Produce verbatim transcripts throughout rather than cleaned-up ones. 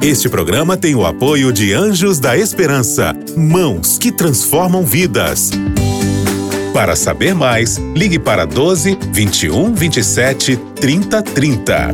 Este programa tem o apoio de Anjos da Esperança, mãos que transformam vidas. Para saber mais, ligue para doze, vinte e um, vinte e sete, trinta, trinta.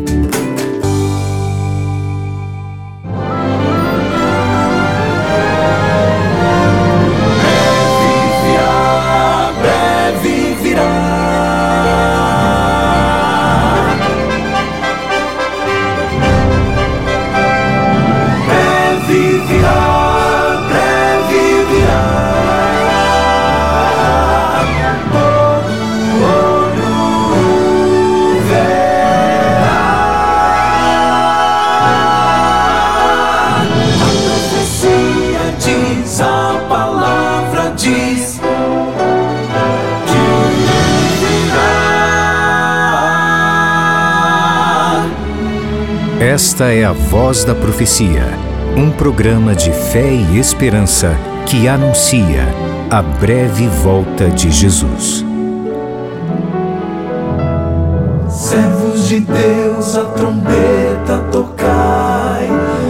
Esta é a Voz da Profecia, um programa de fé e esperança que anuncia a breve volta de Jesus. Servos de Deus, a trombeta tocai,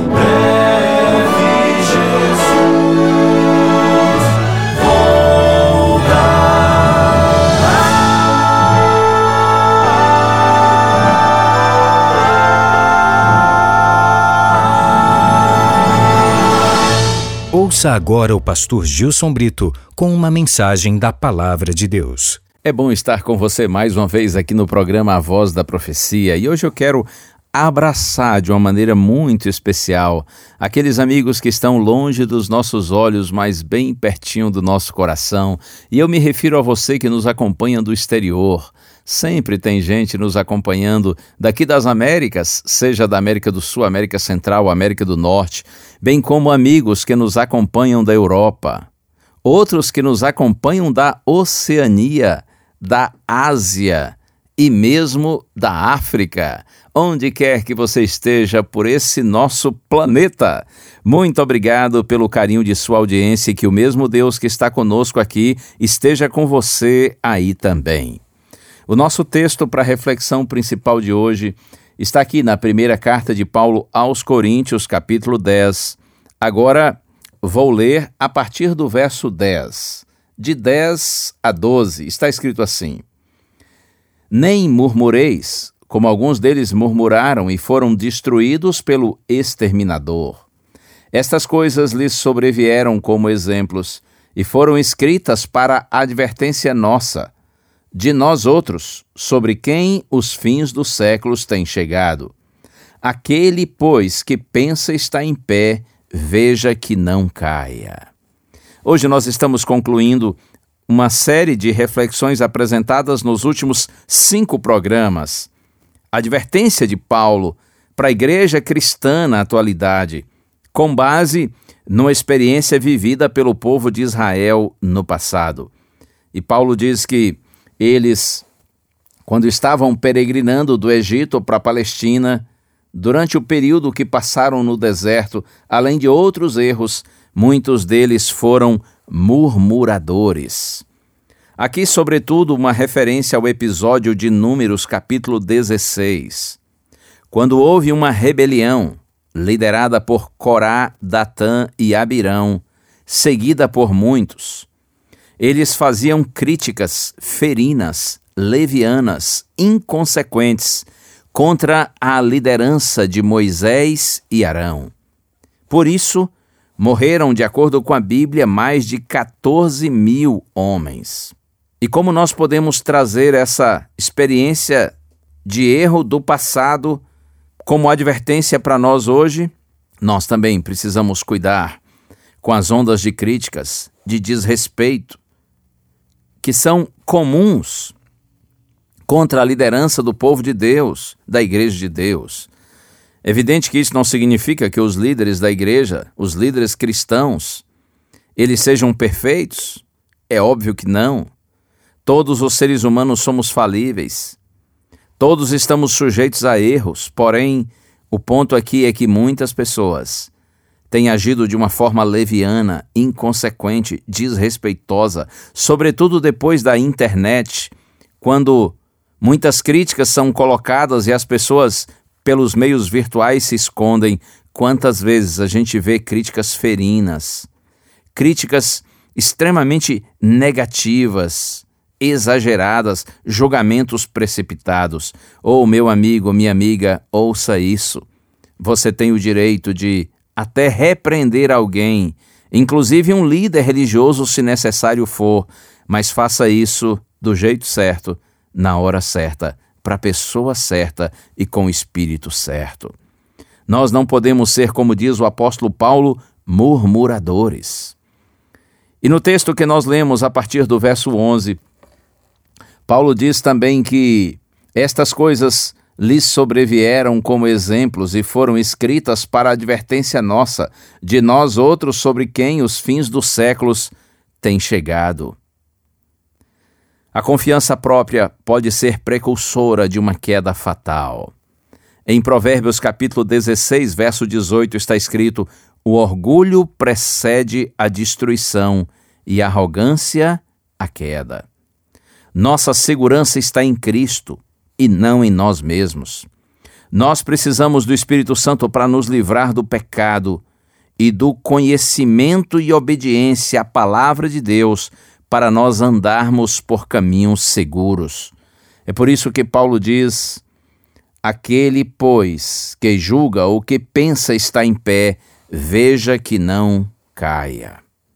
breve Jesus Ouça agora o pastor Gilson Brito com uma mensagem da Palavra de Deus. É bom estar com você mais uma vez aqui no programa A Voz da Profecia, e hoje eu quero abraçar de uma maneira muito especial aqueles amigos que estão longe dos nossos olhos, mas bem pertinho do nosso coração. E eu me refiro a você que nos acompanha do exterior. Sempre tem gente nos acompanhando daqui das Américas, seja da América do Sul, América Central, América do Norte, bem como amigos que nos acompanham da Europa. Outros que nos acompanham da Oceania, da Ásia e mesmo da África. Onde quer que você esteja por esse nosso planeta. Muito obrigado pelo carinho de sua audiência e que o mesmo Deus que está conosco aqui esteja com você aí também. O nosso texto para a reflexão principal de hoje está aqui na primeira carta de Paulo aos Coríntios, capítulo dez. Agora vou ler a partir do verso dez. De dez a doze, está escrito assim: Nem murmureis, como alguns deles murmuraram e foram destruídos pelo exterminador. Estas coisas lhes sobrevieram como exemplos e foram escritas para advertência nossa, de nós outros, sobre quem os fins dos séculos têm chegado. Aquele, pois, que pensa estar em pé, veja que não caia. Hoje nós estamos concluindo uma série de reflexões apresentadas nos últimos cinco programas. A advertência de Paulo para a igreja cristã na atualidade, com base numa experiência vivida pelo povo de Israel no passado. E Paulo diz que eles, quando estavam peregrinando do Egito para a Palestina, durante o período que passaram no deserto, além de outros erros, muitos deles foram murmuradores. Aqui, sobretudo, uma referência ao episódio de Números, capítulo dezesseis, quando houve uma rebelião liderada por Corá, Datã e Abirão, seguida por muitos. Eles faziam críticas ferinas, levianas, inconsequentes contra a liderança de Moisés e Arão. Por isso, morreram, de acordo com a Bíblia, mais de quatorze mil homens. E como nós podemos trazer essa experiência de erro do passado como advertência para nós hoje? Nós também precisamos cuidar com as ondas de críticas, de desrespeito, que são comuns contra a liderança do povo de Deus, da Igreja de Deus. É evidente que isso não significa que os líderes da igreja, os líderes cristãos, eles sejam perfeitos. É óbvio que não. Todos os seres humanos somos falíveis. Todos estamos sujeitos a erros, porém, o ponto aqui é que muitas pessoas têm agido de uma forma leviana, inconsequente, desrespeitosa, sobretudo depois da internet, quando muitas críticas são colocadas e as pessoas pelos meios virtuais se escondem, quantas vezes a gente vê críticas ferinas, críticas extremamente negativas, exageradas, julgamentos precipitados. Ô, meu amigo, minha amiga, ouça isso. Você tem o direito de até repreender alguém, inclusive um líder religioso, se necessário for, mas faça isso do jeito certo, na hora certa, para a pessoa certa e com o espírito certo. Nós não podemos ser, como diz o apóstolo Paulo, murmuradores. E no texto que nós lemos a partir do verso onze, Paulo diz também que estas coisas lhes sobrevieram como exemplos e foram escritas para advertência nossa, de nós outros sobre quem os fins dos séculos têm chegado. A confiança própria pode ser precursora de uma queda fatal. Em Provérbios capítulo dezesseis, verso dezoito, está escrito: o orgulho precede a destruição e a arrogância a queda. Nossa segurança está em Cristo e não em nós mesmos. Nós precisamos do Espírito Santo para nos livrar do pecado e do conhecimento e obediência à palavra de Deus, para nós andarmos por caminhos seguros. É por isso que Paulo diz: aquele, pois, que julga ou que pensa estar em pé, veja que não caia.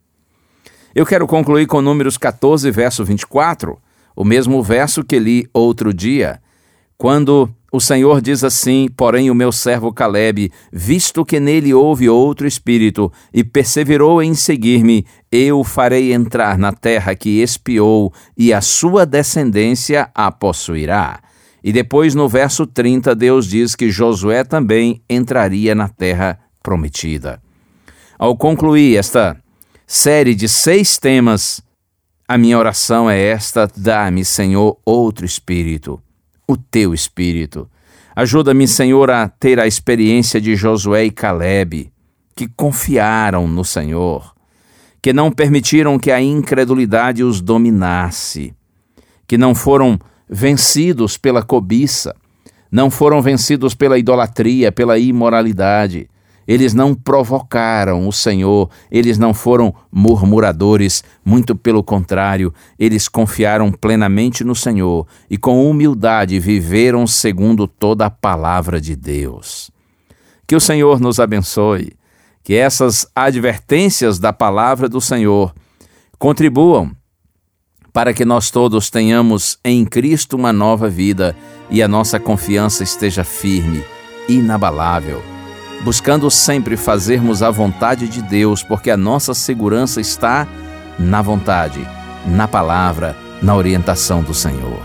Eu quero concluir com Números catorze, verso vinte e quatro, o mesmo verso que li outro dia, quando o Senhor diz assim: porém o meu servo Caleb, visto que nele houve outro espírito, e perseverou em seguir-me, eu o farei entrar na terra que espiou, e a sua descendência a possuirá. E depois no verso trinta, Deus diz que Josué também entraria na terra prometida. Ao concluir esta série de seis temas, a minha oração é esta: dá-me, Senhor, outro espírito, o teu espírito. Ajuda-me, Senhor, a ter a experiência de Josué e Caleb, que confiaram no Senhor, que não permitiram que a incredulidade os dominasse, que não foram vencidos pela cobiça, não foram vencidos pela idolatria, pela imoralidade. Eles não provocaram o Senhor, eles não foram murmuradores, muito pelo contrário, eles confiaram plenamente no Senhor e com humildade viveram segundo toda a palavra de Deus. Que o Senhor nos abençoe, que essas advertências da palavra do Senhor contribuam para que nós todos tenhamos em Cristo uma nova vida e a nossa confiança esteja firme, inabalável, buscando sempre fazermos a vontade de Deus, porque a nossa segurança está na vontade, na palavra, na orientação do Senhor.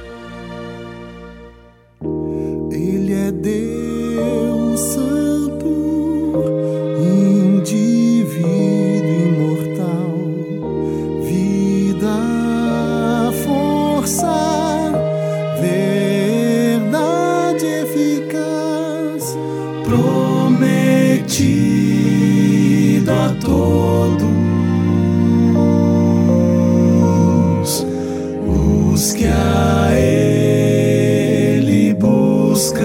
Ele é Deus Santo, indivíduo imortal, vida, força, verdade eficaz, prometido a todos os que a Ele buscam,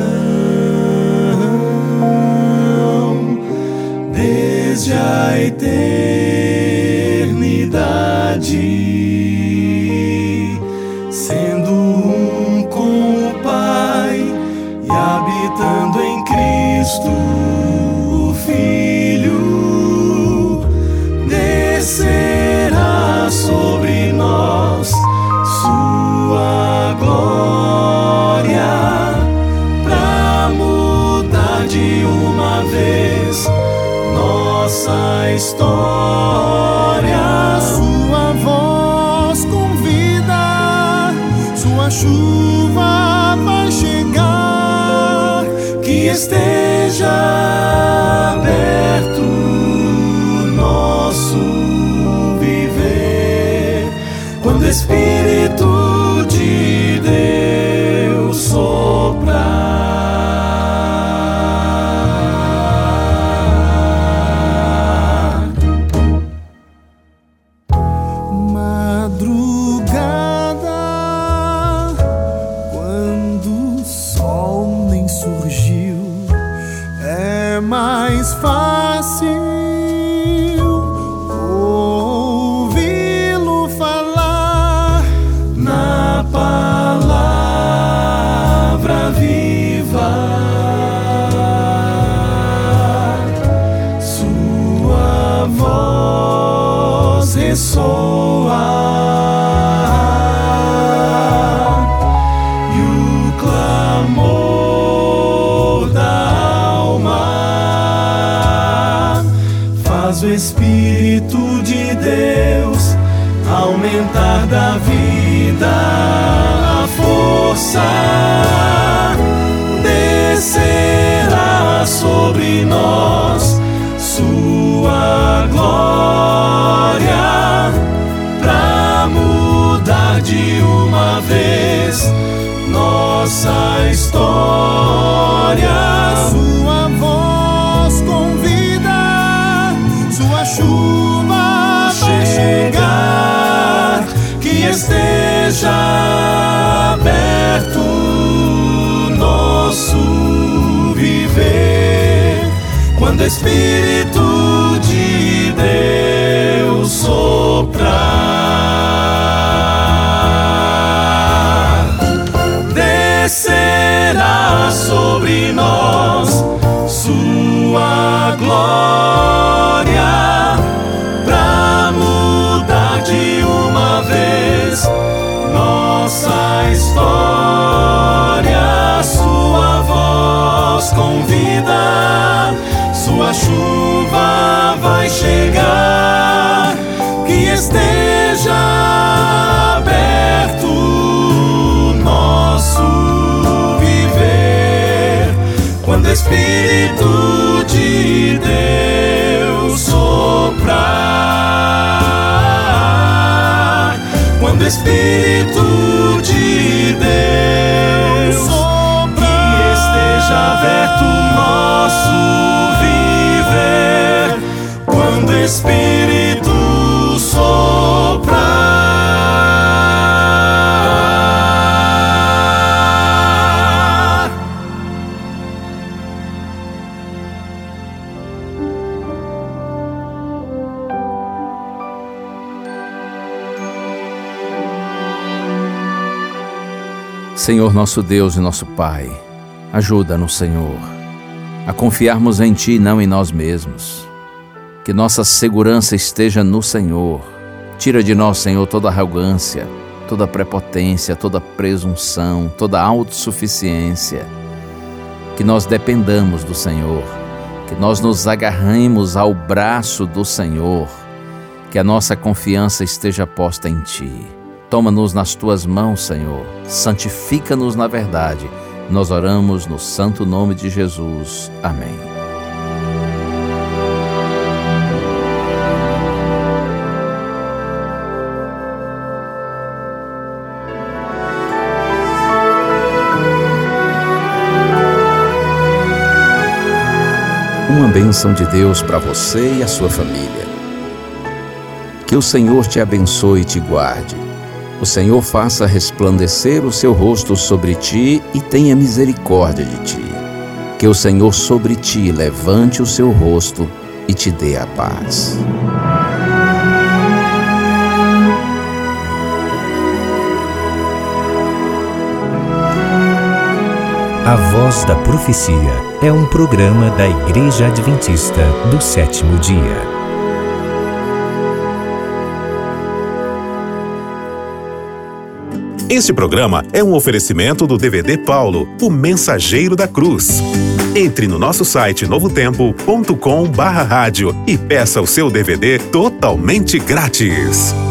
desde a eternidade, sendo um com o Pai e habitando em Cristo, o Filho, descerá sobre nós sua glória, pra mudar de uma vez nossa história. Sua voz convida, sua chuva vai chegar, que esteja aberto nosso viver, quando o Espírito de Deus soprar. Madrugada, quando o sol nem surgiu, mais fácil ouvi-lo falar na palavra viva. Sua voz ressoa e o clamor da alma faz o Espírito de Deus aumentar da vida a força, descerá sobre nós sua glória pra mudar de uma vez nossa história. Sua voz convida, sua chuva vai chegar, que esteja aberto nosso viver. Quando o Espírito de Deus soprar, descerá sobre nós sua glória pra mudar de uma vez nossa história. Sua voz convida, sua chuva vai chegar, que esteja aberto nosso viver. Quando o Espírito de Deus soprar, quando o Espírito de Deus soprar, que esteja aberto nosso viver. Quando o Espírito soprar. Senhor nosso Deus e nosso Pai, ajuda-nos, Senhor, a confiarmos em Ti e não em nós mesmos. Que nossa segurança esteja no Senhor. Tira de nós, Senhor, toda arrogância, toda prepotência, toda presunção, toda autossuficiência. Que nós dependamos do Senhor, que nós nos agarremos ao braço do Senhor, que a nossa confiança esteja posta em Ti. Toma-nos nas Tuas mãos, Senhor, santifica-nos na verdade. Nós oramos no santo nome de Jesus. Amém. Uma bênção de Deus para você e a sua família. Que o Senhor te abençoe e te guarde. O Senhor faça resplandecer o seu rosto sobre ti e tenha misericórdia de ti. Que o Senhor sobre ti levante o seu rosto e te dê a paz. A Voz da Profecia é um programa da Igreja Adventista do Sétimo Dia. Este programa é um oferecimento do D V D Paulo, o Mensageiro da Cruz. Entre no nosso site novo tempo ponto com barra rádio e peça o seu D V D totalmente grátis.